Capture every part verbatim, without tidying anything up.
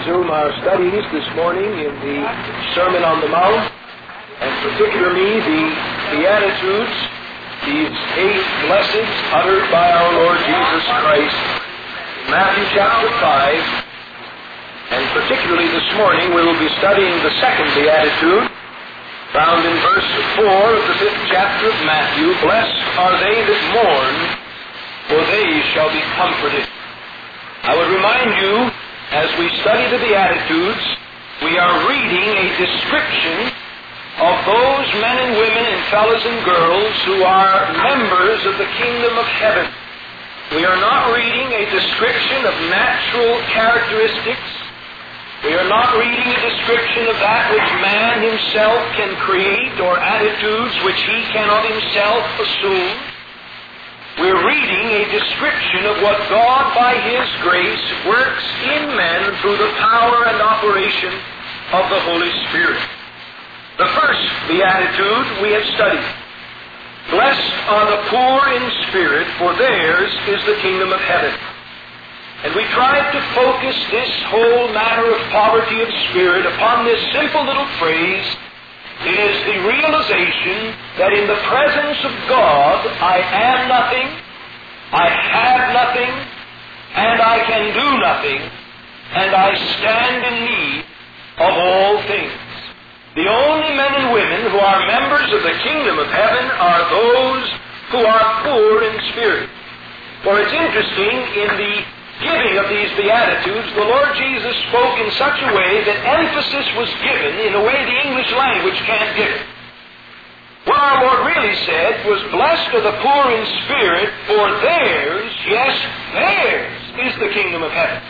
resume our studies this morning in the Sermon on the Mount, and particularly the Beatitudes, these eight blessings uttered by our Lord Jesus Christ in Matthew chapter five. And particularly this morning we will be studying the second Beatitude, found in verse four of the fifth chapter of Matthew. Blessed are they that mourn, for they shall be comforted. I would remind you, as we study the Beatitudes, we are reading a description of those men and women and fellows and girls who are members of the kingdom of heaven. We are not reading a description of natural characteristics. We are not reading a description of that which man himself can create or attitudes which he cannot himself assume. We're reading a description of what God, by His grace, works in men through the power and operation of the Holy Spirit. The first Beatitude we have studied. Blessed are the poor in spirit, for theirs is the kingdom of heaven. And we tried to focus this whole matter of poverty of spirit upon this simple little phrase. It is the realization that in the presence of God, I am nothing, I have nothing, and I can do nothing, and I stand in need of all things. The only men and women who are members of the kingdom of heaven are those who are poor in spirit. For it's interesting, in the giving of these Beatitudes, the Lord Jesus spoke in such a way that emphasis was given in a way the English language can't give it. What our Lord really said was, blessed are the poor in spirit, for theirs, yes, theirs is the kingdom of heaven.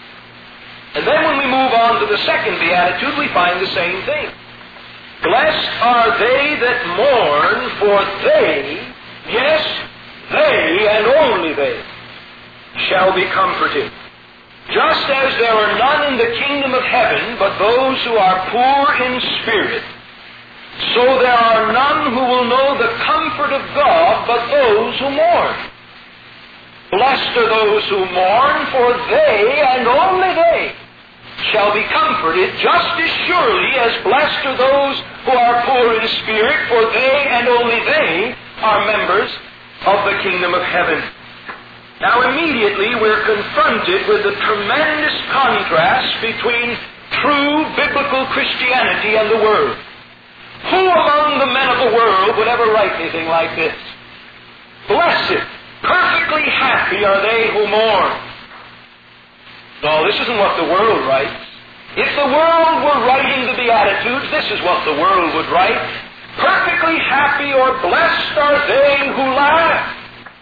And then when we move on to the second Beatitude, we find the same thing. Blessed are they that mourn, for they, yes, they and only they, shall be comforted. Just as there are none in the kingdom of heaven but those who are poor in spirit, so there are none who will know the comfort of God but those who mourn. Blessed are those who mourn, for they, and only they, shall be comforted, just as surely as blessed are those who are poor in spirit, for they, and only they, are members of the kingdom of heaven. Now immediately we're confronted with the tremendous contrast between true biblical Christianity and the world. Who among the men of the world would ever write anything like this? Blessed, perfectly happy are they who mourn. No, this isn't what the world writes. If the world were writing the Beatitudes, this is what the world would write. Perfectly happy or blessed are they who laugh.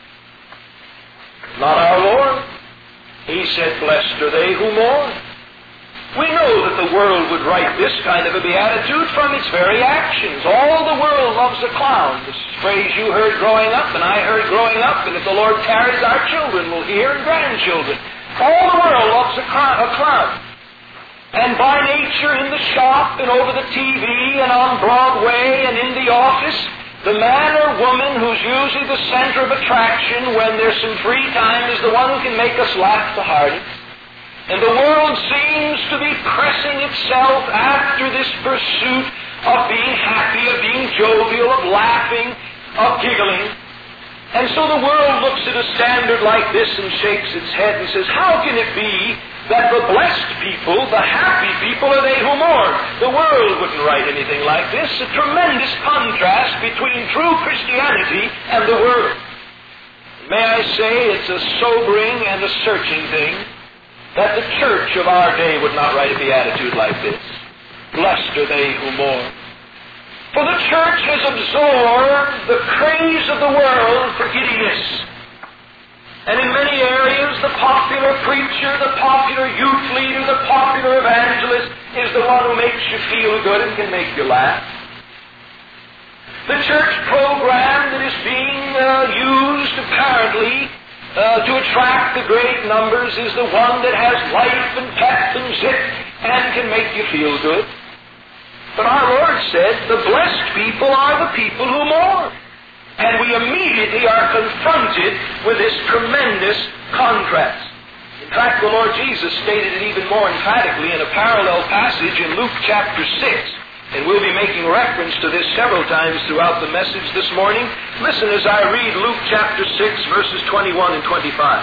Not our Lord. He said, blessed are they who mourn. We know that the world would write this kind of a beatitude from its very actions. All the world loves a clown. This phrase you heard growing up, and I heard growing up, and if the Lord tarries, our children will hear, and grandchildren. All the world loves a clown. And by nature, in the shop, and over the T V, and on Broadway, and in the office, the man or woman who's usually the center of attraction when there's some free time is the one who can make us laugh the hardest. And the world seems to be pressing itself after this pursuit of being happy, of being jovial, of laughing, of giggling. And so the world looks at a standard like this and shakes its head and says, how can it be that the blessed people, the happy people, are they who mourn? The world wouldn't write anything like this. A tremendous contrast between true Christianity and the world. May I say, it's a sobering and a searching thing that the church of our day would not write a beatitude like this. Blessed are they who mourn. For the church has absorbed the craze of the world for giddiness. And in many areas, the popular preacher, the popular youth leader, the popular evangelist is the one who makes you feel good and can make you laugh. The church program that is being uh, used, apparently, uh, to attract the great numbers is the one that has life and pep and zip and can make you feel good. But our Lord said, the blessed people are the people who mourn. And we immediately are confronted with this tremendous contrast. In fact, the Lord Jesus stated it even more emphatically in a parallel passage in Luke chapter six. And we'll be making reference to this several times throughout the message this morning. Listen as I read Luke chapter six, verses twenty-one and twenty-five.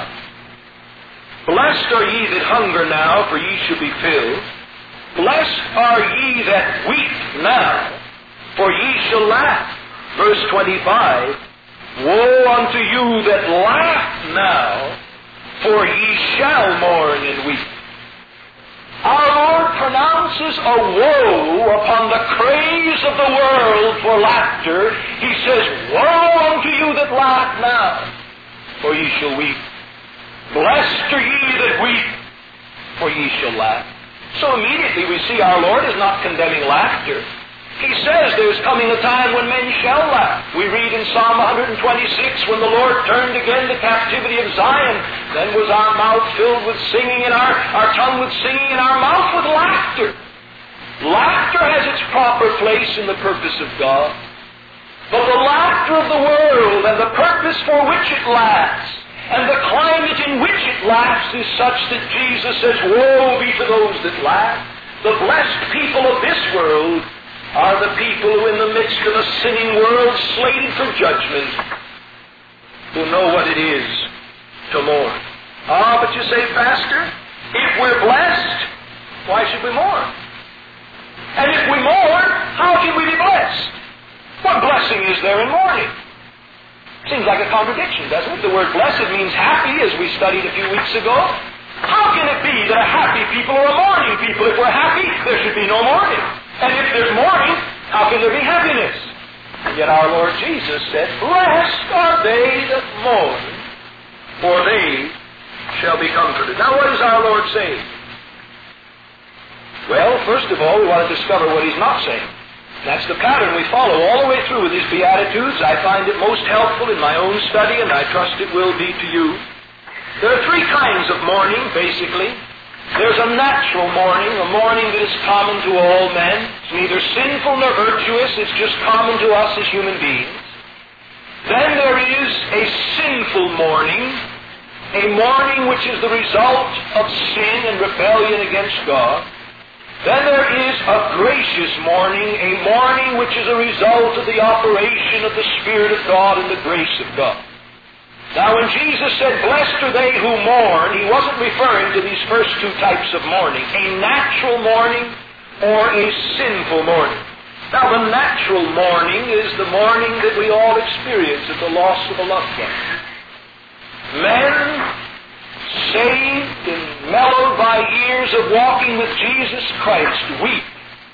Blessed are ye that hunger now, for ye shall be filled. Blessed are ye that weep now, for ye shall laugh. Verse twenty-five. Woe unto you that laugh now, for ye shall mourn and weep. Our Lord pronounces a woe upon the craze of the world for laughter. He says, Woe unto you that laugh now, for ye shall weep. Blessed are ye that weep, for ye shall laugh. So immediately we see our Lord is not condemning laughter. He says there's coming a time when men shall laugh. We read in Psalm one twenty-six, when the Lord turned again the captivity of Zion, then was our mouth filled with singing and our, our tongue with singing and our mouth with laughter. Laughter has its proper place in the purpose of God. But the laughter of the world and the purpose for which it laughs and the climate in which it laughs is such that Jesus says, Woe be to those that laugh. The blessed people of this world are the people who in the midst of a sinning world slated for judgment, who know what it is to mourn. Ah, but you say, Pastor, if we're blessed, why should we mourn? And if we mourn, how can we be blessed? What blessing is there in mourning? Seems like a contradiction, doesn't it? The word blessed means happy, as we studied a few weeks ago. How can it be that a happy people are a mourning people? If we're happy, there should be no mourning. And if there's mourning, how can there be happiness? And yet our Lord Jesus said, Blessed are they that mourn, for they shall be comforted. Now what is our Lord saying? Well, first of all, we want to discover what He's not saying. That's the pattern we follow all the way through with these Beatitudes. I find it most helpful in my own study, and I trust it will be to you. There are three kinds of mourning, basically. There's a natural mourning, a mourning that is common to all men. It's neither sinful nor virtuous. It's just common to us as human beings. Then there is a sinful mourning, a mourning which is the result of sin and rebellion against God. Then there is a gracious mourning, a mourning which is a result of the operation of the Spirit of God and the grace of God. Now, when Jesus said, Blessed are they who mourn, He wasn't referring to these first two types of mourning, a natural mourning or a sinful mourning. Now, the natural mourning is the mourning that we all experience at the loss of a loved one. Men, saved and mellowed by years of walking with Jesus Christ, weep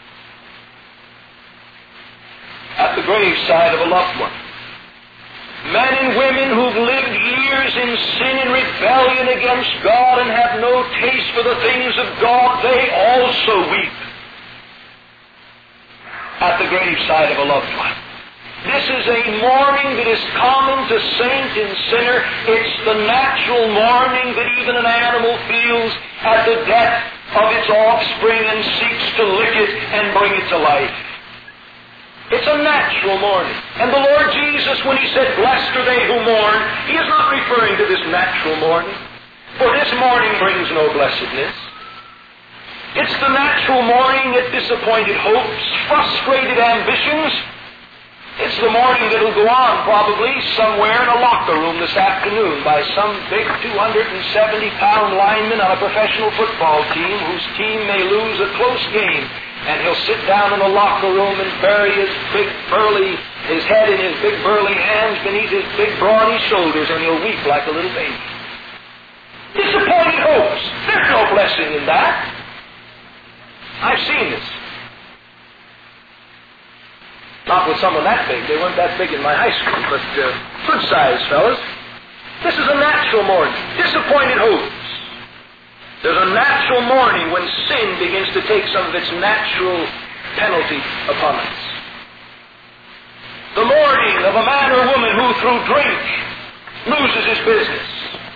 at the graveside of a loved one. Men and women who've lived years in sin and rebellion against God and have no taste for the things of God, they also weep at the graveside of a loved one. This is a mourning that is common to saint and sinner. It's the natural mourning that even an animal feels at the death of its offspring and seeks to lick it and bring it to life. It's a natural mourning. And the Lord Jesus, when He said, Blessed are they who mourn, He is not referring to this natural mourning. For this mourning brings no blessedness. It's the natural mourning at disappointed hopes, frustrated ambitions. It's the mourning that will go on probably somewhere in a locker room this afternoon by some big two hundred seventy pound lineman on a professional football team whose team may lose a close game. And he'll sit down in the locker room and bury his big burly, his head in his big burly hands beneath his big brawny shoulders, and he'll weep like a little baby. Disappointed hopes. There's no blessing in that. I've seen this. Not with someone that big. They weren't that big in my high school, but uh, good-sized fellas. This is a natural mourning. Disappointed hopes. There's a natural mourning when sin begins to take some of its natural penalty upon us. The mourning of a man or woman who through drink loses his business.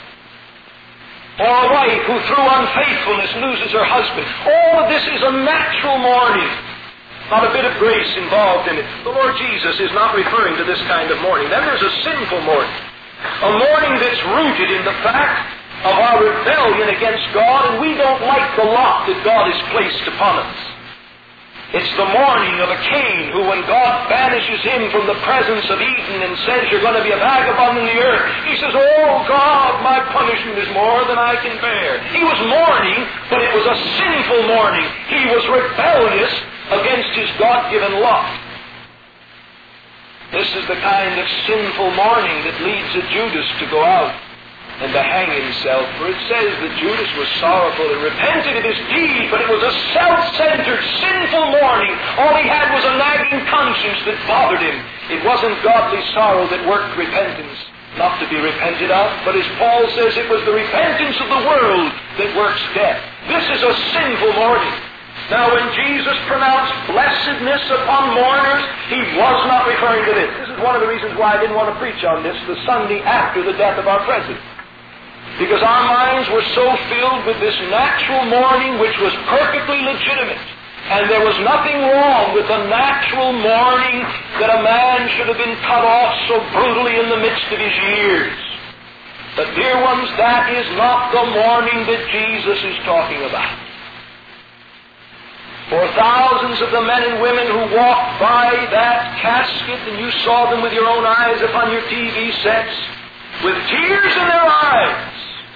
Or a wife who through unfaithfulness loses her husband. All of this is a natural mourning. Not a bit of grace involved in it. The Lord Jesus is not referring to this kind of mourning. Then there's a sinful mourning. A mourning that's rooted in the fact of our rebellion against God, and we don't like the lot that God has placed upon us. It's the mourning of a Cain who, when God banishes him from the presence of Eden and says, you're going to be a vagabond in the earth, he says, oh God, my punishment is more than I can bear. He was mourning, but it was a sinful mourning. He was rebellious against his God-given lot. This is the kind of sinful mourning that leads a Judas to go out and to hang himself. For it says that Judas was sorrowful and repented of his deed, but it was a self-centered, sinful mourning. All he had was a nagging conscience that bothered him. It wasn't godly sorrow that worked repentance, not to be repented of, but as Paul says, it was the repentance of the world that works death. This is a sinful mourning. Now, when Jesus pronounced blessedness upon mourners, he was not referring to this. This is one of the reasons why I didn't want to preach on this the Sunday after the death of our President. Because our minds were so filled with this natural mourning which was perfectly legitimate. And there was nothing wrong with the natural mourning that a man should have been cut off so brutally in the midst of his years. But dear ones, that is not the mourning that Jesus is talking about. For thousands of the men and women who walked by that casket, and you saw them with your own eyes upon your T V sets, with tears in their eyes,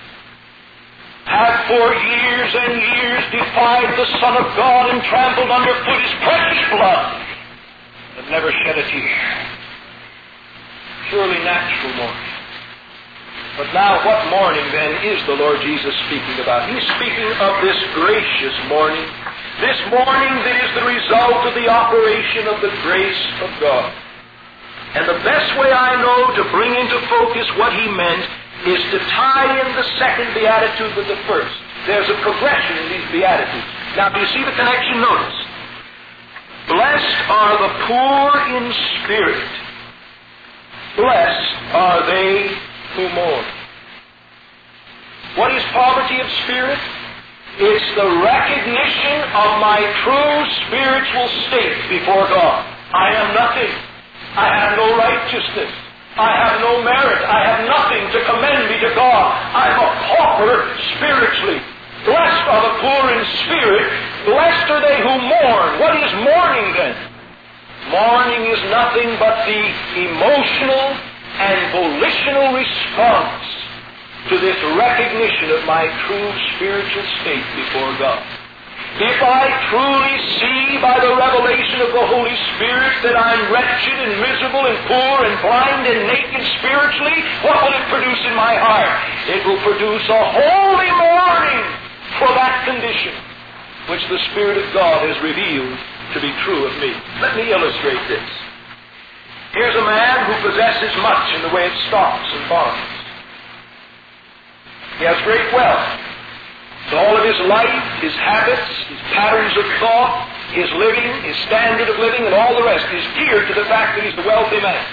have for years and years defied the Son of God and trampled underfoot His precious blood, but never shed a tear. Surely natural mourning. But now what mourning then is the Lord Jesus speaking about? He's speaking of this gracious mourning, this mourning that is the result of the operation of the grace of God. And the best way I know to bring into focus what he meant is to tie in the second beatitude with the first. There's a progression in these beatitudes. Now, do you see the connection? Notice. Blessed are the poor in spirit. Blessed are they who mourn. What is poverty of spirit? It's the recognition of my true spiritual state before God. I am nothing. I have no righteousness. I have no merit. I have nothing to commend me to God. I'm a pauper spiritually. Blessed are the poor in spirit. Blessed are they who mourn. What is mourning then? Mourning is nothing but the emotional and volitional response to this recognition of my true spiritual state before God. If I truly see by the revelation of the Holy Spirit that I'm wretched and miserable and poor and blind and naked spiritually, what will it produce in my heart? It will produce a holy mourning for that condition which the Spirit of God has revealed to be true of me. Let me illustrate this. Here's a man who possesses much in the way of stocks and bonds. He has great wealth. So all of his life, his habits, his patterns of thought, his living, his standard of living, and all the rest is geared to the fact that he's a wealthy man.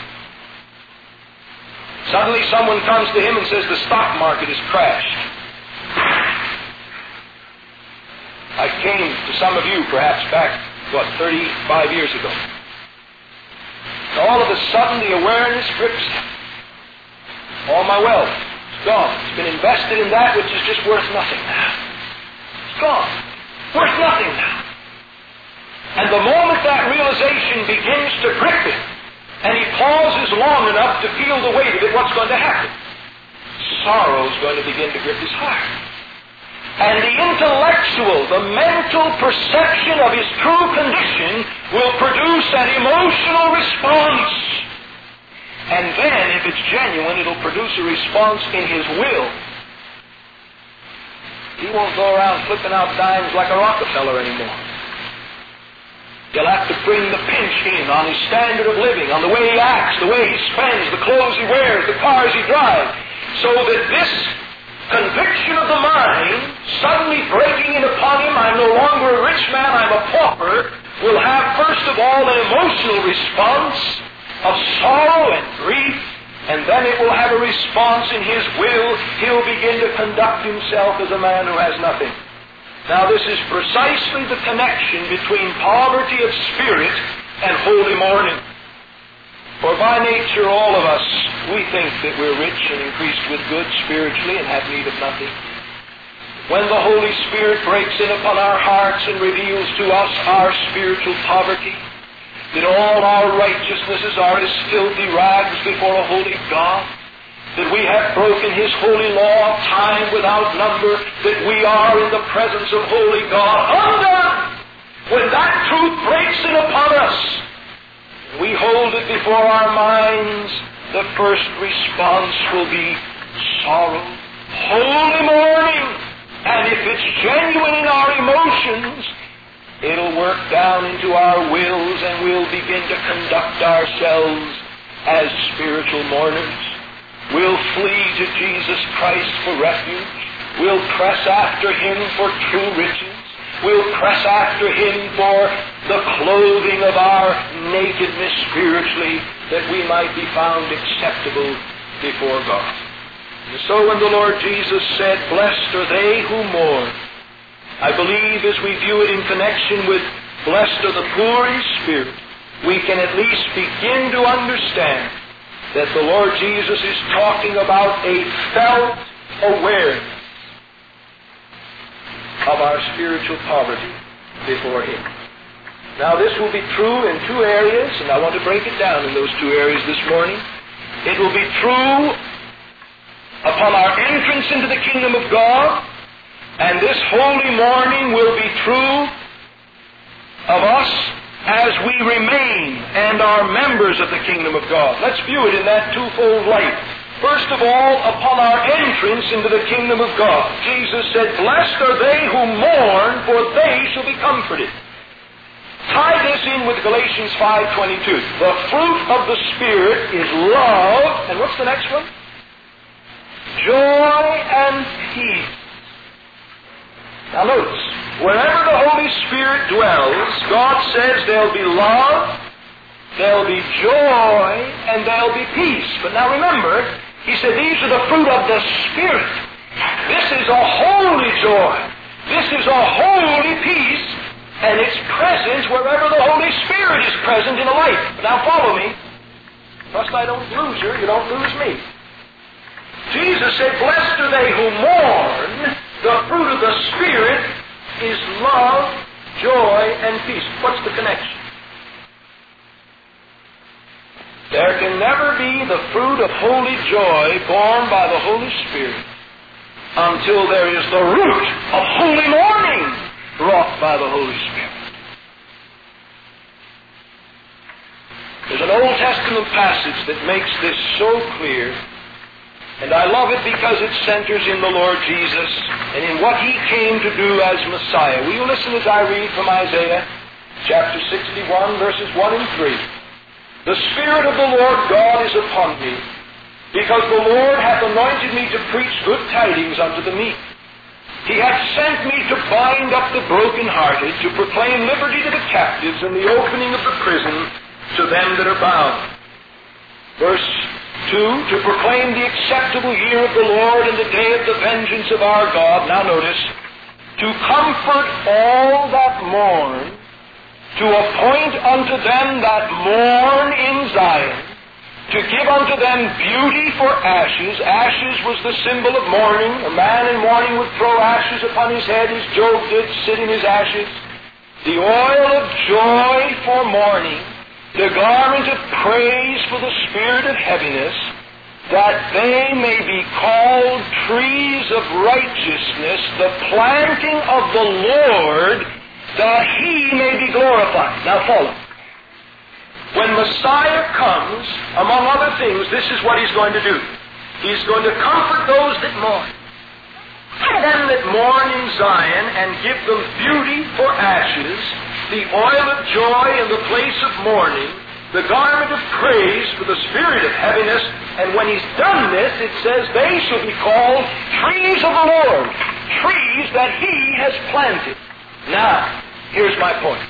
Suddenly someone comes to him and says the stock market has crashed. I came to some of you perhaps back, what, thirty-five years ago. And all of a sudden the awareness grips him. All my wealth is gone. It's been invested in that which is just worth nothing now. It's gone. Worth nothing now. And the moment that realization begins to grip him, and he pauses long enough to feel the weight of it, what's going to happen? Sorrow is going to begin to grip his heart. And the intellectual, the mental perception of his true condition will produce an emotional response. And then, if it's genuine, it'll produce a response in his will. He won't go around flipping out dimes like a Rockefeller anymore. He'll have to bring the pinch in on his standard of living, on the way he acts, the way he spends, the clothes he wears, the cars he drives, so that this conviction of the mind, suddenly breaking in upon him, I'm no longer a rich man, I'm a pauper, will have first of all an emotional response of sorrow and grief, and then it will have a response in his will. He'll begin to conduct himself as a man who has nothing. Now this is precisely the connection between poverty of spirit and holy mourning. For by nature all of us, we think that we're rich and increased with good spiritually and have need of nothing. When the Holy Spirit breaks in upon our hearts and reveals to us our spiritual poverty, that all our righteousnesses are as filthy rags before a holy God, that we have broken His holy law of time without number, that we are in the presence of holy God undone. When that truth breaks in upon us, we hold it before our minds, the first response will be sorrow, holy mourning, and if it's genuine in our emotions, it'll work down into our wills and we'll begin to conduct ourselves as spiritual mourners. We'll flee to Jesus Christ for refuge. We'll press after Him for true riches. We'll press after Him for the clothing of our nakedness spiritually, that we might be found acceptable before God. And so when the Lord Jesus said, "Blessed are they who mourn," I believe as we view it in connection with "Blessed are the poor in spirit," we can at least begin to understand that the Lord Jesus is talking about a felt awareness of our spiritual poverty before Him. Now this will be true in two areas, and I want to break it down in those two areas this morning. It will be true upon our entrance into the kingdom of God, and this holy morning will be true of us as we remain and are members of the kingdom of God. Let's view it in that twofold light. First of all, upon our entrance into the kingdom of God, Jesus said, "Blessed are they who mourn, for they shall be comforted." Tie this in with Galatians five twenty-two. The fruit of the Spirit is love, and what's the next one? Joy and peace. Now notice, wherever the Holy Spirit dwells, God says there'll be love, there'll be joy, and there'll be peace. But now remember, He said these are the fruit of the Spirit. This is a holy joy. This is a holy peace, and it's present wherever the Holy Spirit is present in a life. But now follow me. Trust I don't lose you, you don't lose me. Jesus said, "Blessed are they who mourn." The fruit of the Spirit is love, joy, and peace. What's the connection? There can never be the fruit of holy joy born by the Holy Spirit until there is the root of holy mourning wrought by the Holy Spirit. There's an Old Testament passage that makes this so clear, and I love it because it centers in the Lord Jesus and in what He came to do as Messiah. Will you listen as I read from Isaiah chapter sixty-one, verses one and three. "The Spirit of the Lord God is upon me, because the Lord hath anointed me to preach good tidings unto the meek. He hath sent me to bind up the brokenhearted, to proclaim liberty to the captives, and the opening of the prison to them that are bound." Verse two, "To proclaim the acceptable year of the Lord and the day of the vengeance of our God." Now notice, "To comfort all that mourn, to appoint unto them that mourn in Zion, to give unto them beauty for ashes." Ashes was the symbol of mourning. A man in mourning would throw ashes upon his head, as Job did, sit in his ashes. "The oil of joy for mourning, the garment of praise for the spirit of heaviness, that they may be called trees of righteousness, the planting of the Lord, that He may be glorified." Now follow. When Messiah comes, among other things, this is what He's going to do. He's going to comfort those that mourn, them that mourn in Zion, and give them beauty for ashes, the oil of joy in the place of mourning, the garment of praise for the spirit of heaviness. And when He's done this, it says they shall be called trees of the Lord, trees that He has planted. Now, here's my point.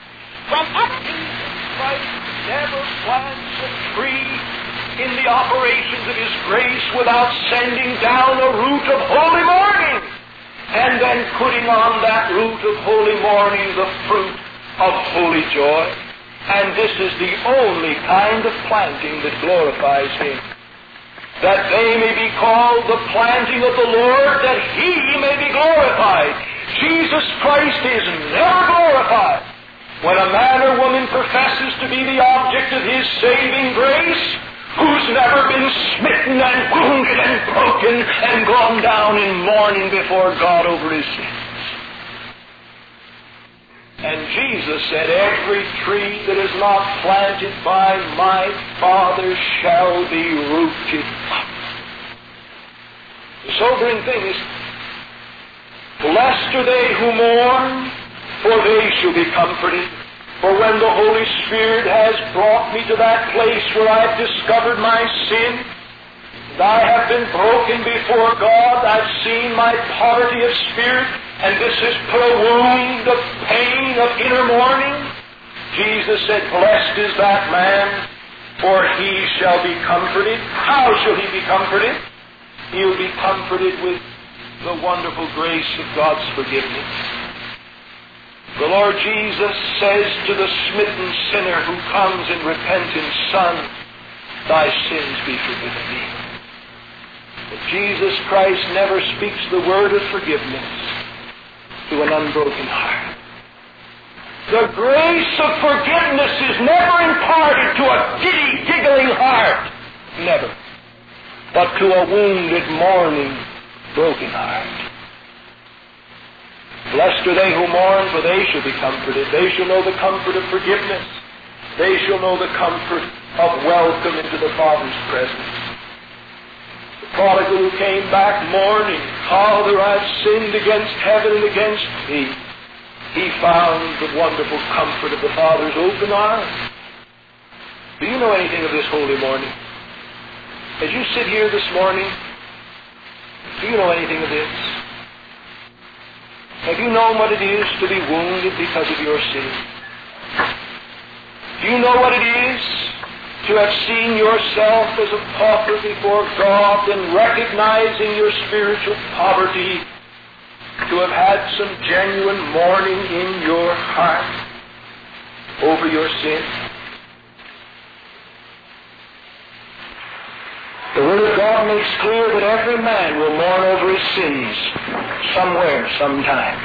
Christ never plants a tree in the operations of His grace without sending down a root of holy mourning, and then putting on that root of holy mourning the fruit of holy joy. And this is the only kind of planting that glorifies Him. That they may be called the planting of the Lord, that He may be glorified. Jesus Christ is never glorified when a man or woman professes to be the object of His saving grace, who's never been smitten and wounded and broken and gone down in mourning before God over his sins. And Jesus said, every tree that is not planted by my Father shall be rooted up. The sobering thing is, blessed are they who mourn, for they shall be comforted. For when the Holy Spirit has brought me to that place where I've discovered my sin, and I have been broken before God, I've seen my poverty of spirit, and this has put a wound of pain, of inner mourning, Jesus said, blessed is that man, for he shall be comforted. How shall he be comforted? He'll be comforted with the wonderful grace of God's forgiveness. The Lord Jesus says to the smitten sinner who comes in repentance, Son, thy sins be forgiven thee. But Jesus Christ never speaks the word of forgiveness to an unbroken heart. The grace of forgiveness is never imparted to a giddy, giggling heart. Never. But to a wounded, mourning, broken heart. Blessed are they who mourn, for they shall be comforted. They shall know the comfort of forgiveness. They shall know the comfort of welcome into the Father's presence. The prodigal who came back mourning, Father, I've sinned against heaven and against thee. He found the wonderful comfort of the Father's open arms. Do you know anything of this holy morning? As you sit here this morning, do you know anything of this? Have you known what it is to be wounded because of your sin? Do you know what it is to have seen yourself as a pauper before God and recognizing your spiritual poverty, to have had some genuine mourning in your heart over your sin? The Word of God makes clear that every man will mourn over his sins somewhere, sometime.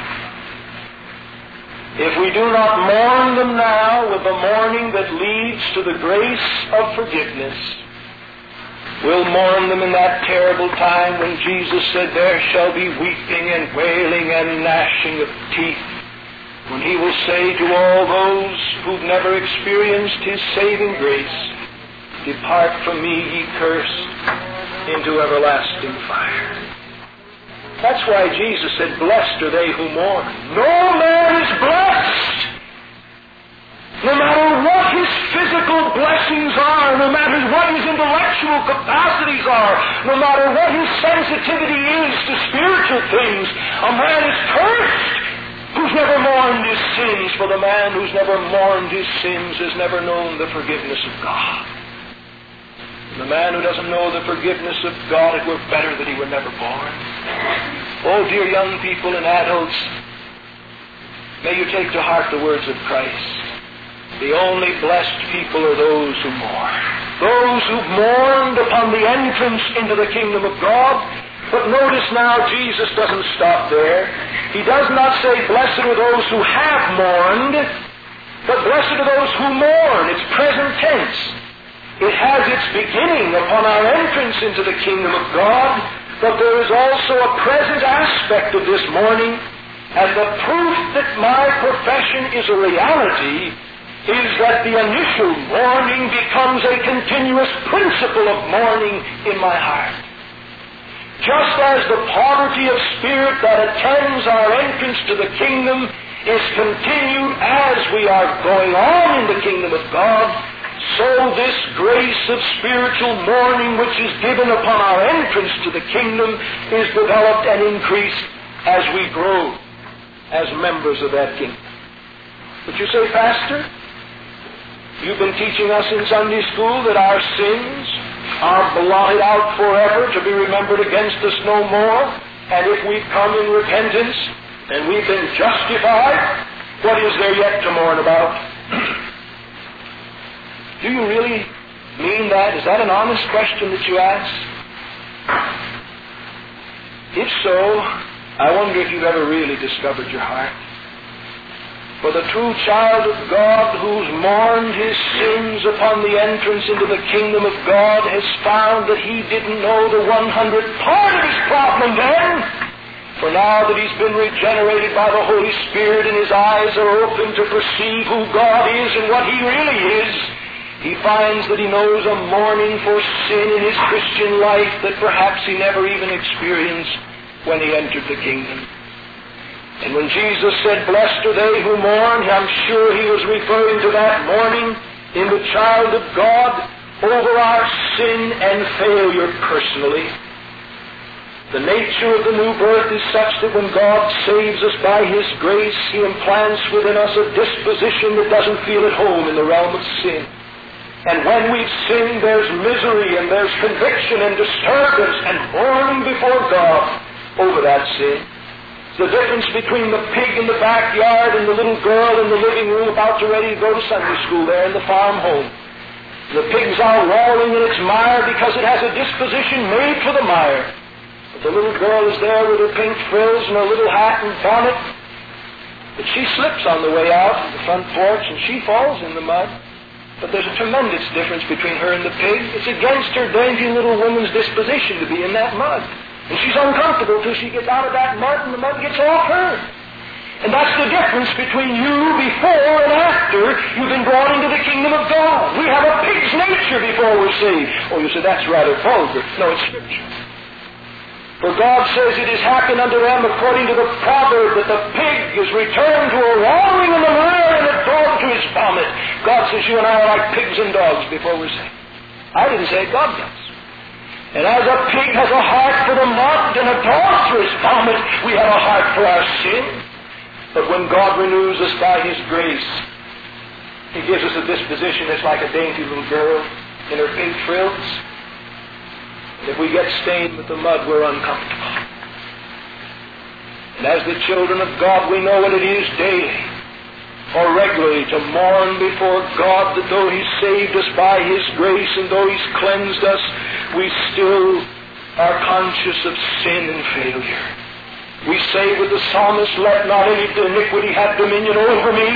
If we do not mourn them now with the mourning that leads to the grace of forgiveness, we'll mourn them in that terrible time when Jesus said, there shall be weeping and wailing and gnashing of teeth, when He will say to all those who've never experienced His saving grace, depart from me, ye cursed, into everlasting fire. That's why Jesus said, blessed are they who mourn. No man is blessed. No matter what his physical blessings are, no matter what his intellectual capacities are, no matter what his sensitivity is to spiritual things, a man is cursed who's never mourned his sins, for the man who's never mourned his sins has never known the forgiveness of God. The man who doesn't know the forgiveness of God, it were better that he were never born. Oh, dear young people and adults, may you take to heart the words of Christ. The only blessed people are those who mourn. Those who've mourned upon the entrance into the kingdom of God. But notice now, Jesus doesn't stop there. He does not say, blessed are those who have mourned, but blessed are those who mourn. It's present tense. It has its beginning upon our entrance into the kingdom of God, but there is also a present aspect of this mourning, and the proof that my profession is a reality is that the initial mourning becomes a continuous principle of mourning in my heart. Just as the poverty of spirit that attends our entrance to the kingdom is continued as we are going on in the kingdom of God, so this grace of spiritual mourning which is given upon our entrance to the kingdom is developed and increased as we grow as members of that kingdom. But you say, Pastor, you've been teaching us in Sunday school that our sins are blotted out forever to be remembered against us no more, and if we come in repentance and we've been justified, what is there yet to mourn about? Do you really mean that? Is that an honest question that you ask? If so, I wonder if you've ever really discovered your heart. For the true child of God who's mourned his sins upon the entrance into the kingdom of God has found that he didn't know the one hundredth part of his problem then. For now that he's been regenerated by the Holy Spirit and his eyes are open to perceive who God is and what he really is, he finds that he knows a mourning for sin in his Christian life that perhaps he never even experienced when he entered the kingdom. And when Jesus said, "Blessed are they who mourn," I'm sure he was referring to that mourning in the child of God over our sin and failure personally. The nature of the new birth is such that when God saves us by His grace, He implants within us a disposition that doesn't feel at home in the realm of sin. And when we've sinned, there's misery and there's conviction and disturbance and mourning before God over that sin. It's the difference between the pig in the backyard and the little girl in the living room about to ready to go to Sunday school there in the farm home. The pig's out wallowing in its mire because it has a disposition made for the mire. But the little girl is there with her pink frills and her little hat and bonnet. But she slips on the way out to the front porch and she falls in the mud. But there's a tremendous difference between her and the pig. It's against her dainty little woman's disposition to be in that mud. And she's uncomfortable till she gets out of that mud and the mud gets off her. And that's the difference between you before and after you've been brought into the kingdom of God. We have a pig's nature before we're saved. Oh, you say, that's rather vulgar. No, it's Scripture. For God says it has happened unto them according to the proverb that the pig is returned to a wallowing in the mire and a dog to his vomit. God says you and I are like pigs and dogs before we're saved. I didn't say it, God does. And as a pig has a heart for the mud and a dog for his vomit, we have a heart for our sin. But when God renews us by His grace, He gives us a disposition that's like a dainty little girl in her pink frills. And if we get stained with the mud, we're uncomfortable. And as the children of God, we know what it is daily or regularly to mourn before God that though He's saved us by His grace and though He's cleansed us, we still are conscious of sin and failure. We say with the psalmist, "Let not any iniquity have dominion over me."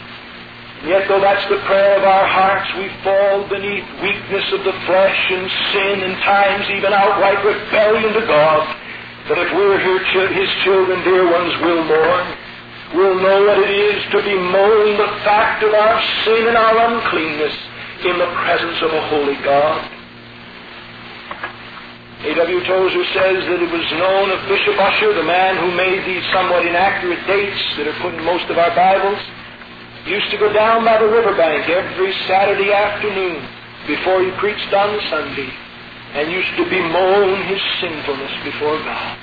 Yet though that's the prayer of our hearts, we fall beneath weakness of the flesh and sin and times even outright rebellion to God. But if we're His children, dear ones, we'll mourn. We'll know what it is to bemoan the fact of our sin and our uncleanness in the presence of a holy God. A W Tozer says that it was known of Bishop Ussher, the man who made these somewhat inaccurate dates that are put in most of our Bibles, used to go down by the riverbank every Saturday afternoon before he preached on the Sunday and used to bemoan his sinfulness before God.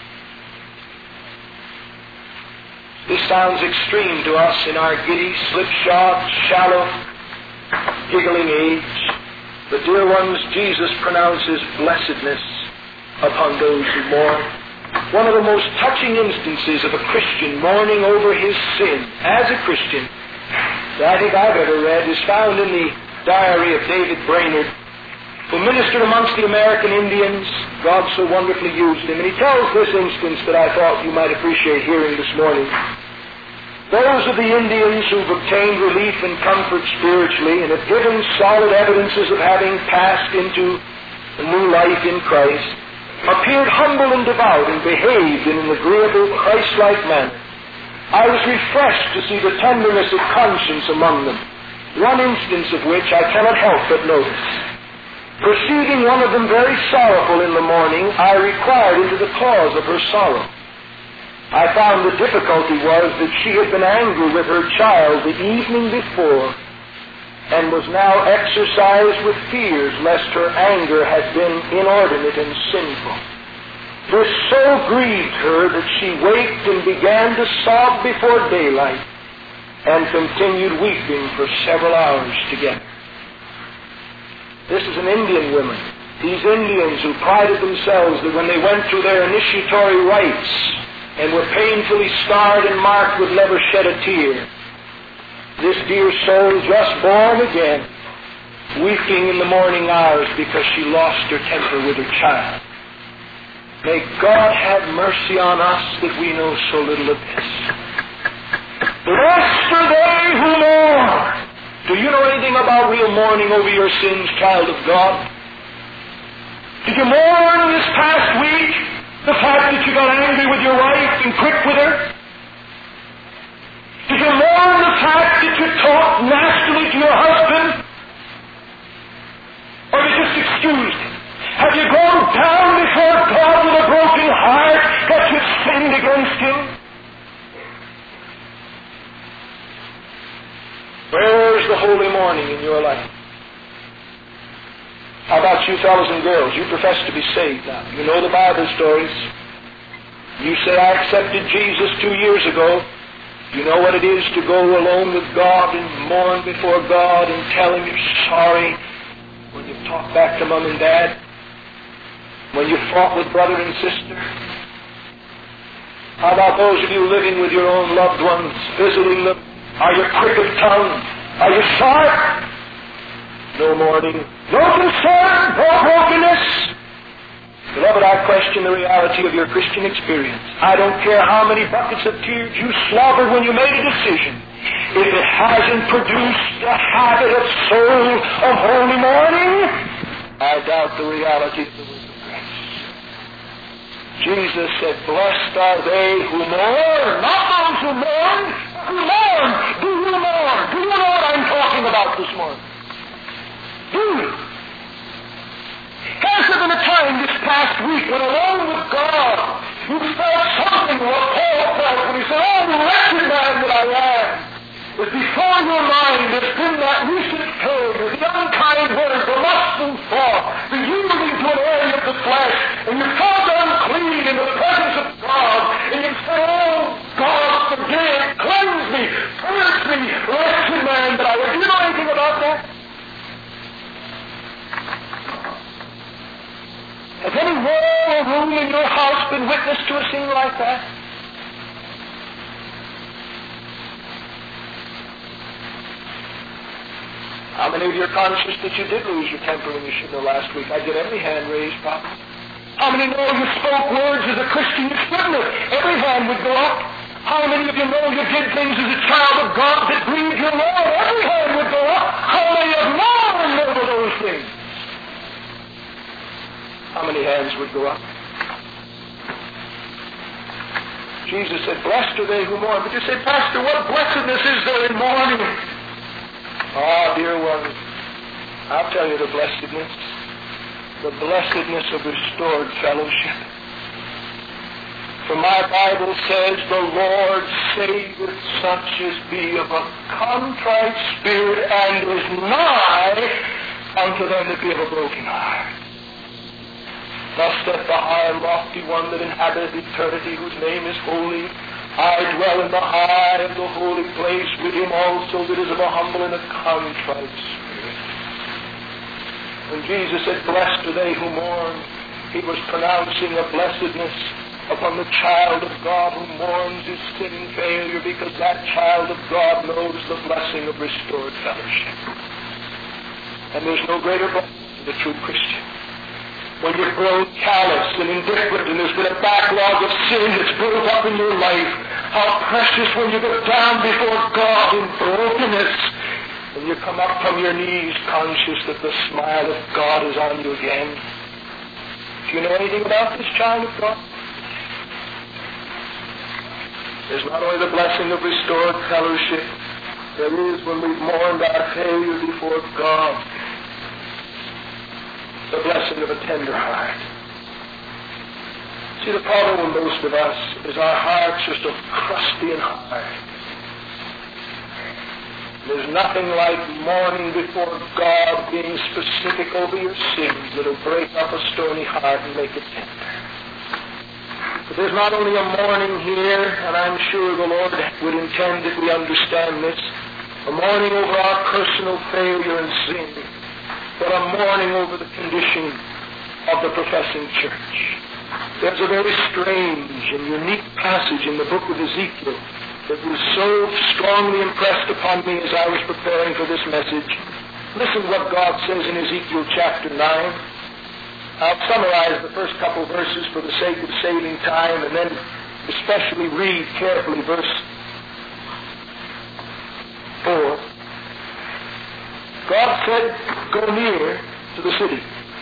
This sounds extreme to us in our giddy, slipshod, shallow, giggling age. But, dear ones, Jesus pronounces blessedness upon those who mourn. One of the most touching instances of a Christian mourning over his sin as a Christian that I think I've ever read is found in the diary of David Brainerd, who ministered amongst the American Indians. God so wonderfully used him. And he tells this instance that I thought you might appreciate hearing this morning. Those of the Indians who've obtained relief and comfort spiritually and have given solid evidences of having passed into a new life in Christ appeared humble and devout and behaved in an agreeable, Christ-like manner. I was refreshed to see the tenderness of conscience among them, one instance of which I cannot help but notice. Perceiving one of them very sorrowful in the morning, I inquired into the cause of her sorrow. I found the difficulty was that she had been angry with her child the evening before and was now exercised with fears lest her anger had been inordinate and sinful. This so grieved her that she waked and began to sob before daylight and continued weeping for several hours together. This is an Indian woman. These Indians who prided themselves that when they went through their initiatory rites and were painfully scarred and marked would never shed a tear. This dear soul, just born again, weeping in the morning hours because she lost her temper with her child. May God have mercy on us that we know so little of this. Blessed are they who mourn. Do you know anything about real mourning over your sins, child of God? Did you mourn this past week the fact that you got angry with your wife and quit with her? Did you mourn the fact that you talked nastily to your husband? Or you just excused it? Have you gone down before God with a broken heart that you've sinned against Him? Where's the holy morning in your life? How about you fellows and girls? You profess to be saved now. You know the Bible stories. You say, I accepted Jesus two years ago. You know what it is to go alone with God and mourn before God and tell Him you're sorry when you've talked back to Mom and Dad, when you fought with brother and sister. How about those of you living with your own loved ones, visiting them? Are you quick of tongue? Are you sharp? No mourning, no concern, no brokenness. Beloved, I question the reality of your Christian experience. I don't care how many buckets of tears you slobbered when you made a decision. If it hasn't produced the habit of soul of holy mourning, I doubt the reality of the word of grace. Jesus said, blessed are they who mourn, not those who mourn, who mourn. Do you mourn? Do you know what I'm talking about this morning? Do you? Has there been a time this past week when alone with God you felt something what Paul felt when he said, oh, wretched man that I am? That before your mind has been that recent failure, the unkind word, the lustful thought, the yielding to an area of the flesh, and you felt unclean in the presence of God, and you said, oh, God, forgive, cleanse me, purge me, wretched man that I am. Do you know anything about that? Has any wall or room in your house been witness to a scene like that? How many of you are conscious that you did lose your temper when you should have last week? I get every hand raised, Papa. How many know you spoke words as a Christian you shouldn't have? Every hand would go up. How many of you know you did things as a child of God that grieved your Lord? Every hand would go up. How many have mourned over those things? How many hands would go up? Jesus said, blessed are they who mourn. But you say, Pastor, what blessedness is there in mourning? Ah, dear one, I'll tell you the blessedness. The blessedness of restored fellowship. For my Bible says, the Lord saveth such as be of a contrite spirit and is nigh unto them that be of a broken heart. Thus saith the high and lofty one that inhabiteth eternity, whose name is holy. I dwell in the high and the holy place with him also that is of a humble and a contrite spirit. When Jesus said, blessed are they who mourn, he was pronouncing a blessedness upon the child of God who mourns his sin and failure, because that child of God knows the blessing of restored fellowship. And there's no greater blessing than the true Christian. When you've grown callous and indifferent and there's been a backlog of sin that's built up in your life, how precious when you get down before God in brokenness and you come up from your knees conscious that the smile of God is on you again. Do you know anything about this child of God? There's not only the blessing of restored fellowship, there is when we've mourned our failure before God, the blessing of a tender heart. See, the problem with most of us is our hearts are so crusty and hard. There's nothing like mourning before God, being specific over your sins, that'll break up a stony heart and make it tender. But there's not only a mourning here, and I'm sure the Lord would intend that we understand this, a mourning over our personal failure and sin, but a mourning over the condition of the professing church. There's a very strange and unique passage in the book of Ezekiel that was so strongly impressed upon me as I was preparing for this message. Listen to what God says in Ezekiel chapter nine. I'll summarize the first couple verses for the sake of saving time, and then especially read carefully verse four. God said, go near to the city.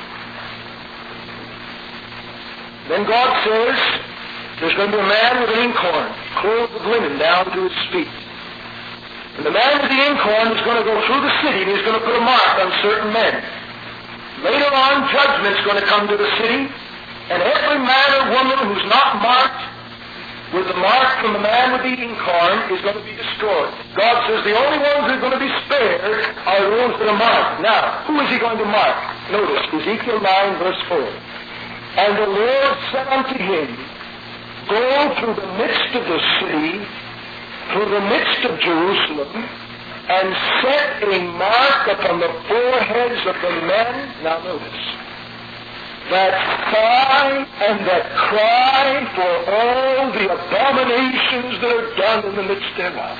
Then God says, there's going to be a man with an inkhorn, clothed with linen down to his feet. And the man with the inkhorn is going to go through the city, and he's going to put a mark on certain men. Later on, judgment's going to come to the city, and every man or woman who's not marked with the mark from the man with the inkhorn is going to be destroyed. God says the only ones who are going to be spared are those that are marked. Now, who is he going to mark? Notice, Ezekiel nine, verse four. And the Lord said unto him, go through the midst of the city, through the midst of Jerusalem, and set a mark upon the foreheads of the men, now notice, that sigh and that cry for all the abominations that are done in the midst thereof.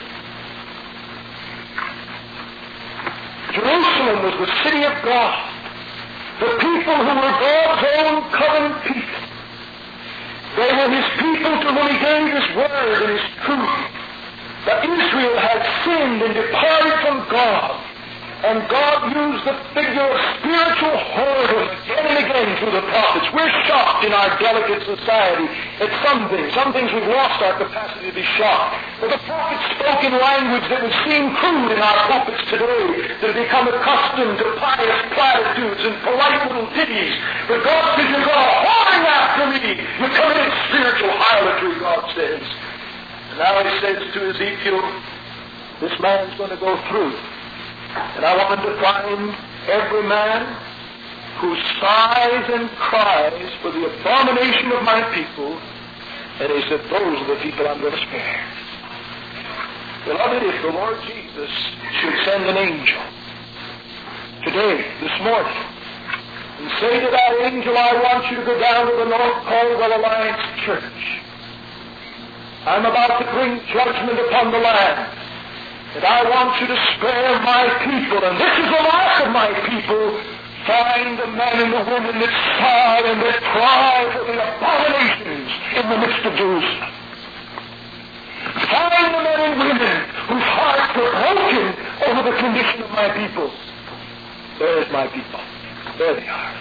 Jerusalem was the city of God, the people who were God's own covenant people. They were His people to whom He gave His word and His truth. But Israel had sinned and departed from God. And God used the figure of spiritual whoredom again and again through the prophets. We're shocked in our delicate society at some things. Some things we've lost our capacity to be shocked. But the prophets spoke in language that would seem crude in our pulpits today, that have become accustomed to pious platitudes and polite little ditties. But God says, you're going whoring after me. You're committing spiritual harlotry, God says. And now He says to Ezekiel, this man's going to go through. And I want to find every man who sighs and cries for the abomination of my people. And He said, those are the people I'm going to spare. Beloved, if the Lord Jesus should send an angel today, this morning, and say to that angel, I want you to go down to the North Caldwell Alliance Church. I'm about to bring judgment upon the land. And I want you to spare my people. And this is the mark of my people. Find the men and the women that sigh and that cry for the abominations in the midst of Jerusalem. Find the men and women whose hearts are broken over the condition of my people. There's my people. There they are.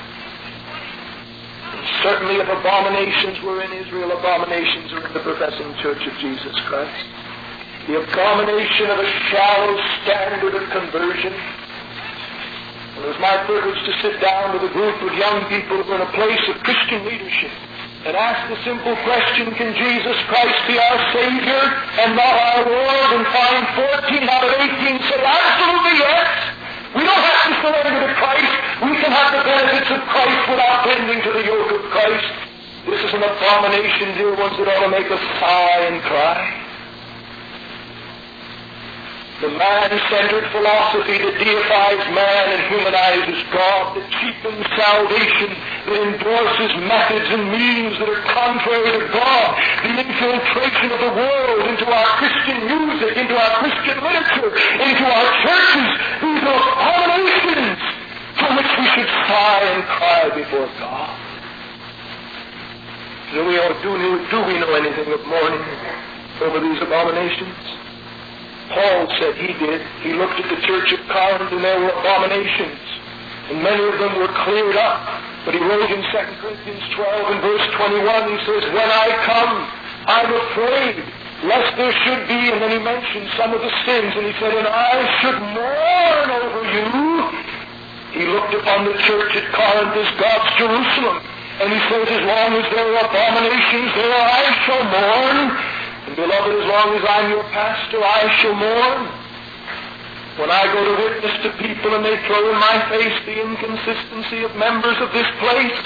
And certainly if abominations were in Israel, abominations are in the professing church of Jesus Christ. The abomination of a shallow standard of conversion. It was my privilege to sit down with a group of young people who were in a place of Christian leadership and ask the simple question, can Jesus Christ be our Savior and not our Lord? And find fourteen out of eighteen said, absolutely yes. We don't have to surrender to Christ. We can have the benefits of Christ without bending to the yoke of Christ. This is an abomination, dear ones, that ought to make us sigh and cry. The man-centered philosophy that deifies man and humanizes God, that cheapens salvation, that endorses methods and means that are contrary to God, the infiltration of the world into our Christian music, into our Christian literature, into our churches, these are abominations for which we should sigh and cry before God. Do we, do, do we know anything of mourning over these abominations? Paul said he did. He looked at the church of Corinth and there were abominations. And many of them were cleared up. But he wrote in Second Corinthians twelve and verse twenty-one, he says, when I come, I'm afraid lest there should be, and then he mentioned some of the sins, and he said, and I should mourn over you. He looked upon the church at Corinth as God's Jerusalem. And he says, as long as there are abominations there, I shall mourn. And beloved, as long as I'm your pastor, I shall mourn. When I go to witness to people and they throw in my face the inconsistency of members of this place,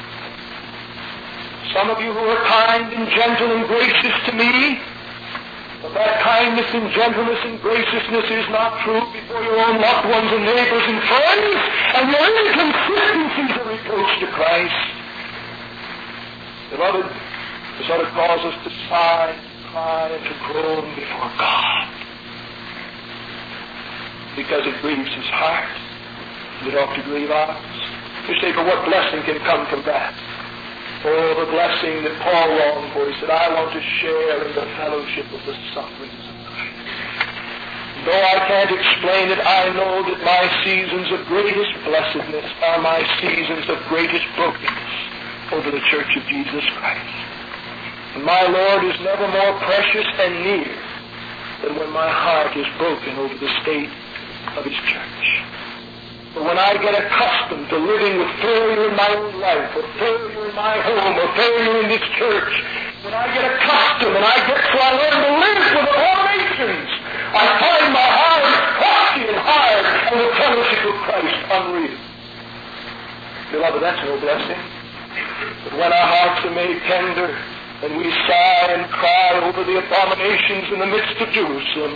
some of you who are kind and gentle and gracious to me, but that kindness and gentleness and graciousness is not true before your own loved ones and neighbors and friends, and your inconsistencies are reproach to Christ. Beloved, this ought to cause us to sigh, cry, and to groan before God. because it grieves his heart. It ought to grieve ours. You say, but what blessing can come from that? Oh, the blessing that Paul longed for. He said, I want to share in the fellowship of the sufferings of Christ. Though I can't explain it, I know that my seasons of greatest blessedness are my seasons of greatest brokenness over the church of Jesus Christ. And my Lord is never more precious and near than when my heart is broken over the state of His church. But when I get accustomed to living with failure in my own life, or failure in my home, or failure in this church, when I get accustomed and I get so I learn to live with the whole nations, I find my heart crusty and hard and the fellowship of Christ unreal. Beloved, that's no blessing. But when our hearts are made tender and we sigh and cry over the abominations in the midst of Jerusalem,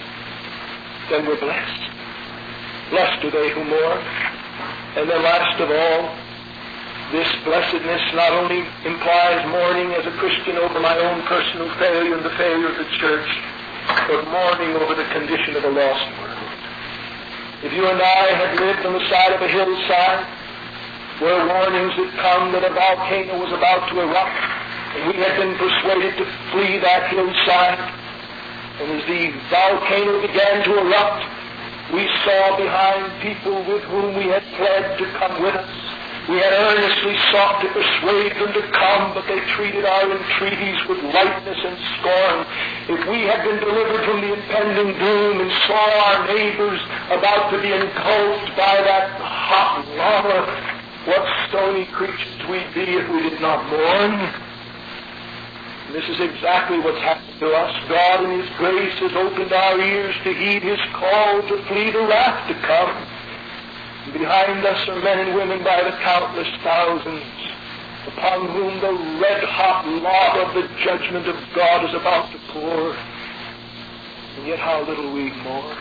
then we're blessed. Blessed are they who mourn. And then last of all, this blessedness not only implies mourning as a Christian over my own personal failure and the failure of the church, but mourning over the condition of a lost world. If you and I had lived on the side of a hillside where warnings had come that a volcano was about to erupt, and we had been persuaded to flee that hillside, and as the volcano began to erupt, we saw behind people with whom we had pled to come with us. We had earnestly sought to persuade them to come, but they treated our entreaties with lightness and scorn. If we had been delivered from the impending doom and saw our neighbors about to be engulfed by that hot lava, what stony creatures we'd be if we did not mourn. And this is exactly what's happened to us. God in His grace has opened our ears to heed His call to flee the wrath to come. And behind us are men and women by the countless thousands upon whom the red-hot lava of the judgment of God is about to pour. And yet how little we mourn.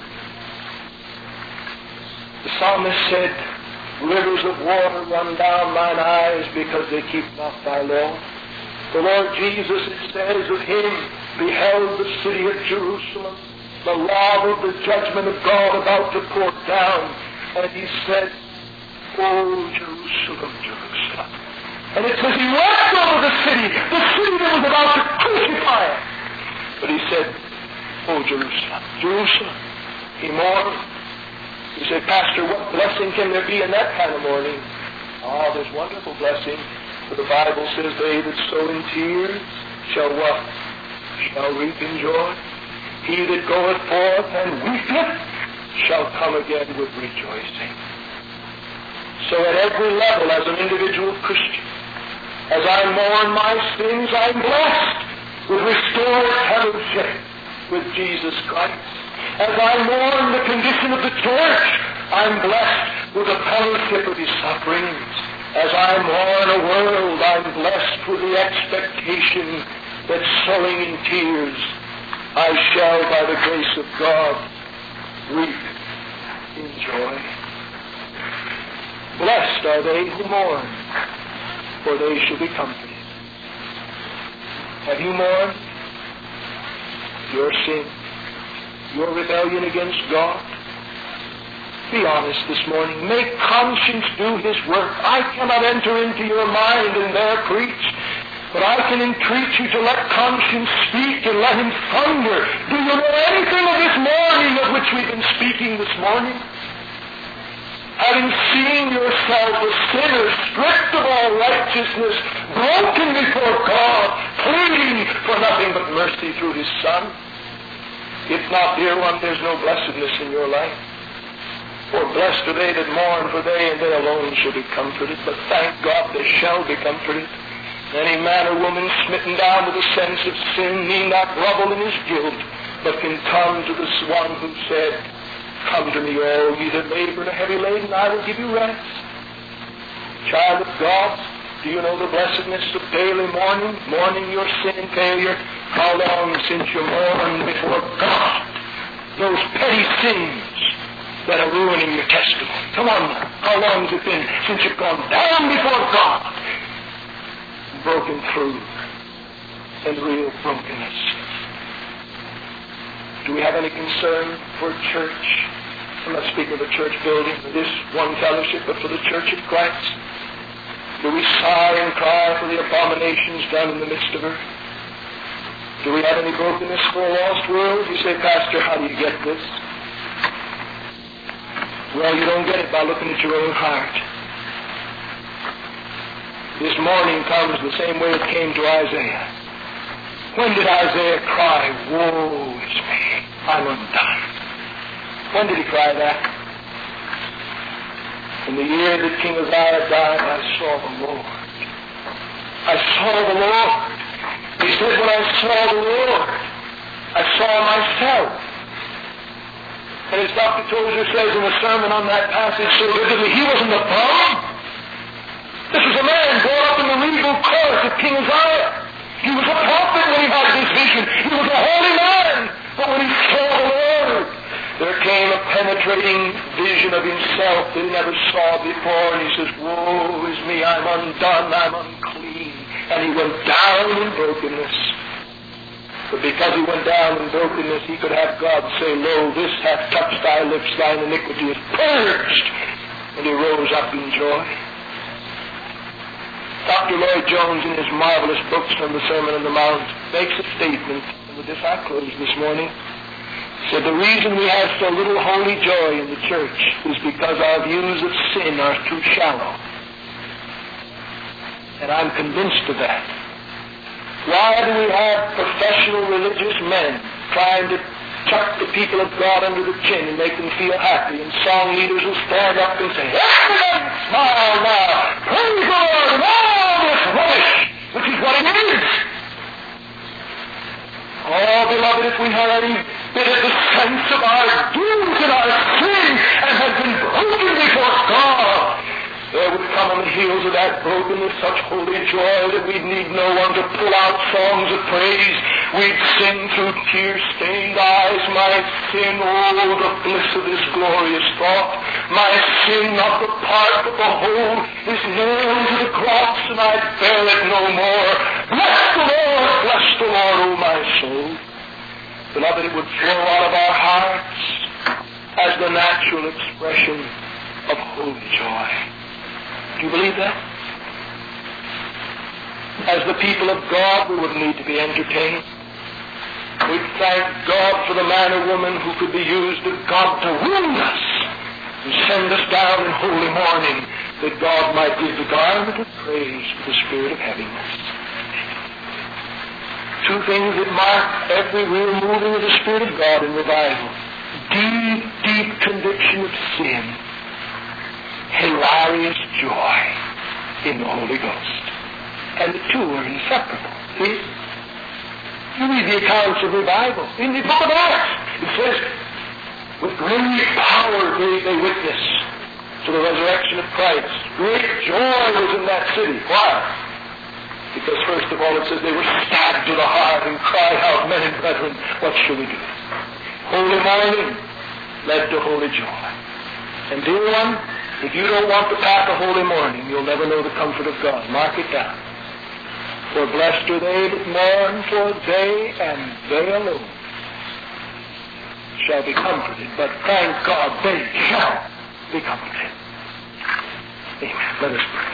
The psalmist said, rivers of water run down mine eyes because they keep not thy law. The Lord Jesus, it says of Him, beheld the city of Jerusalem, the lava of the judgment of God about to pour down. And He said, O Jerusalem, Jerusalem. And it says He wept over the city, the city that was about to crucify Him. But He said, O Jerusalem, Jerusalem. He mourned. He said, Pastor, what blessing can there be in that kind of mourning? Ah, there's wonderful blessing. For the Bible says, they that sow in tears shall what? Shall reap in joy. He that goeth forth and weepeth shall come again with rejoicing. So at every level as an individual Christian, as I mourn my sins, I'm blessed with restored fellowship with Jesus Christ. As I mourn the condition of the church, I'm blessed with the fellowship of His sufferings. As I mourn a world, I'm blessed with the expectation that sowing in tears, I shall, by the grace of God, reap in joy. Blessed are they who mourn, for they shall be comforted. Have you mourned your sin, your rebellion against God? Be honest this morning. Make conscience do His work. I cannot enter into your mind and there preach, but I can entreat you to let conscience speak and let Him thunder. Do you know anything of this morning of which we've been speaking this morning? Having seen yourself a sinner, stripped of all righteousness, broken before God, pleading for nothing but mercy through His Son. If not, dear one, there's no blessedness in your life. For blessed are they that mourn, for they and they alone shall be comforted. But thank God they shall be comforted. Any man or woman smitten down with a sense of sin need not grovel in his guilt, but can come to the one who said, Come to me, all ye that labor and are heavy laden, I will give you rest. Child of God, do you know the blessedness of daily mourning, mourning your sin and failure? How long since you mourned before God those petty sins that are ruining your testimony? Come on now. How long has it been since you've gone down before God, broken through, in real brokenness? Do we have any concern for church I'm not speaking of the church building, for this one fellowship, but for the church of Christ? Do we sigh and cry for the abominations done in the midst of her? Do we have any brokenness for a lost world? You say, Pastor, how do you get this? Well, you don't get it by looking at your own heart. This morning comes the same way it came to Isaiah. When did Isaiah cry, woe is me, I'm undone? When did he cry that? In the year that King Uzziah died, I saw the Lord. I saw the Lord. He said, when I saw the Lord, I saw myself. And as Doctor Tozer says in the sermon on that passage so vividly, he wasn't a bum. This was a man brought up in the regal court of King Uzziah. He was a prophet when he had this vision. He was a holy man. But when he saw the Lord, there came a penetrating vision of himself that he never saw before. And he says, woe is me, I'm undone, I'm unclean. And he went down in brokenness. But because he went down in brokenness, he could have God say, lo, this hath touched thy lips, thine iniquity is purged. And he rose up in joy. Doctor Lloyd Jones, in his marvelous books on the Sermon on the Mount, makes a statement, and with this I close this morning. He said, the reason we have so little holy joy in the church is because our views of sin are too shallow. And I'm convinced of that. Why do we have professional religious men trying to chuck the people of God under the chin and make them feel happy, and song leaders will stand up and say, everyone smile now, praise the Lord, and all this rubbish, which is what it is. Oh, beloved, if we had any bit of the sense of our dues and our sin and had been broken before God, there would come on the heels of that brokenness such holy joy that we'd need no one to pull out songs of praise. We'd sing through tear-stained eyes, my sin, oh, the bliss of this glorious thought. My sin, not the part but the whole, is nailed to the cross, and I bear it no more. Bless the Lord, bless the Lord, oh my soul. Beloved, it would flow out of our hearts as the natural expression of holy joy. Do you believe that? As the people of God, we wouldn't need to be entertained. We'd thank God for the man or woman who could be used of God to wound us and send us down in holy mourning, that God might give the garment of praise for the spirit of heaviness. Two things that mark every real moving of the Spirit of God in revival. Deep, deep conviction of sin. Hilarious joy in the Holy Ghost. And the two are inseparable. See? You read the accounts of revival in the book of Acts. It says, with great power they, they witness to the resurrection of Christ. Great joy was in that city. Why? Because first of all it says they were stabbed to the heart and cried out, men and brethren, what shall we do? Holy mourning led to holy joy. And dear one, if you don't want the path of holy mourning, you'll never know the comfort of God. Mark it down. For blessed are they that mourn, for they and they alone shall be comforted. But thank God, they shall be comforted. Amen. Let us pray.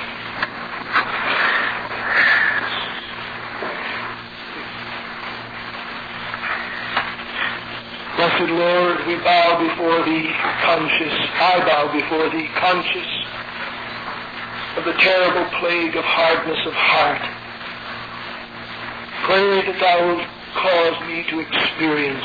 Blessed Lord, we bow before Thee conscious, I bow before Thee conscious of the terrible plague of hardness of heart. Pray that Thou wilt cause me to experience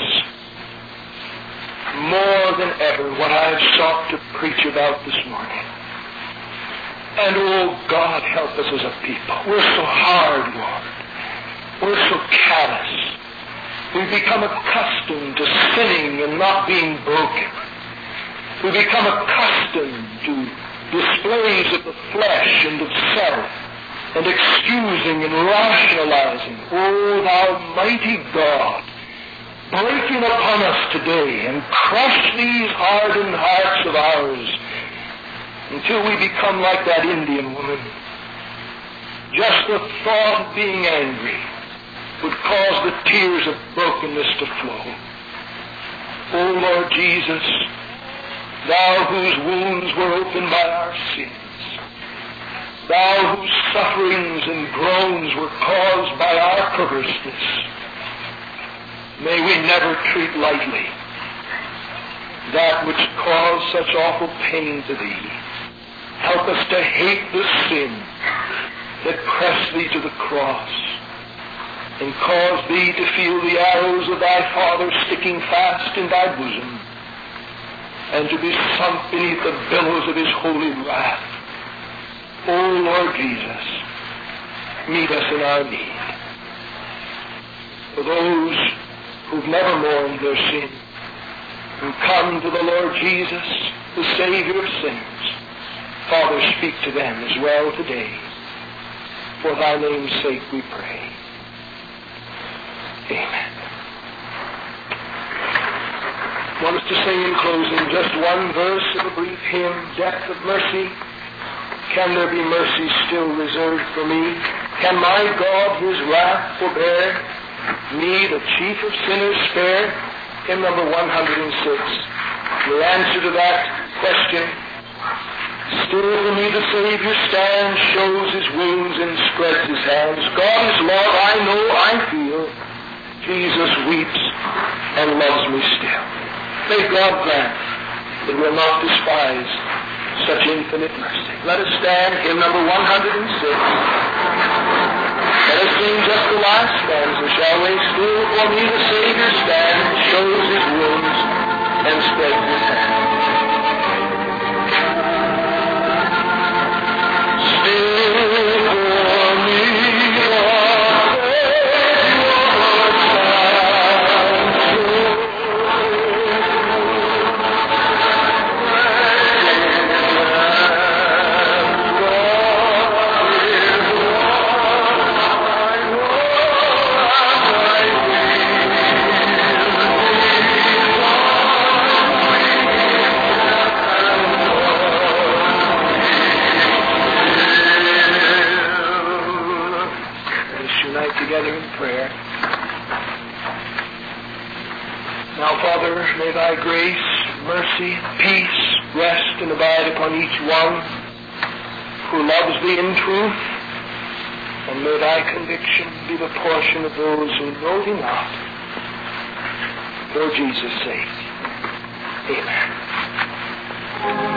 more than ever what I have sought to preach about this morning. And oh God, help us as a people. We're so hard, Lord. We're so callous. We've become accustomed to sinning and not being broken. We've become accustomed to displays of the flesh and of self and excusing and rationalizing. Oh, Thou mighty God, break in upon us today and crush these hardened hearts of ours until we become like that Indian woman. Just the thought of being angry would cause the tears of brokenness to flow. Oh, Lord Jesus, Thou whose wounds were opened by our sins, Thou whose sufferings and groans were caused by our perverseness, may we never treat lightly that which caused such awful pain to Thee. Help us to hate the sin that pressed Thee to the cross and caused Thee to feel the arrows of Thy Father sticking fast in Thy bosom and to be sunk beneath the billows of His holy wrath. O Lord Jesus, meet us in our need. For those who've never mourned their sin, who come to the Lord Jesus, the Savior of sinners, Father, speak to them as well today. For Thy name's sake we pray. Amen. I want us to sing in closing just one verse of a brief hymn, Depth of Mercy. Can there be mercy still reserved for me? Can my God His wrath forbear? Me, the chief of sinners, spare? Hymn number one hundred six. The answer to that question: still for me the Savior stands, shows His wounds and spreads His hands. God is love, I know, I feel. Jesus weeps and loves me still. May God grant that we'll not despise such infinite mercy. Let us stand, hymn number one hundred six. Let us sing just the last stanza, shall we? Still for me the Savior stands, shows His wounds and spreads His hands. May Thy grace, mercy, peace rest and abide upon each one who loves Thee in truth, and may Thy conviction be the portion of those who know Thee not. For Jesus' sake. Amen.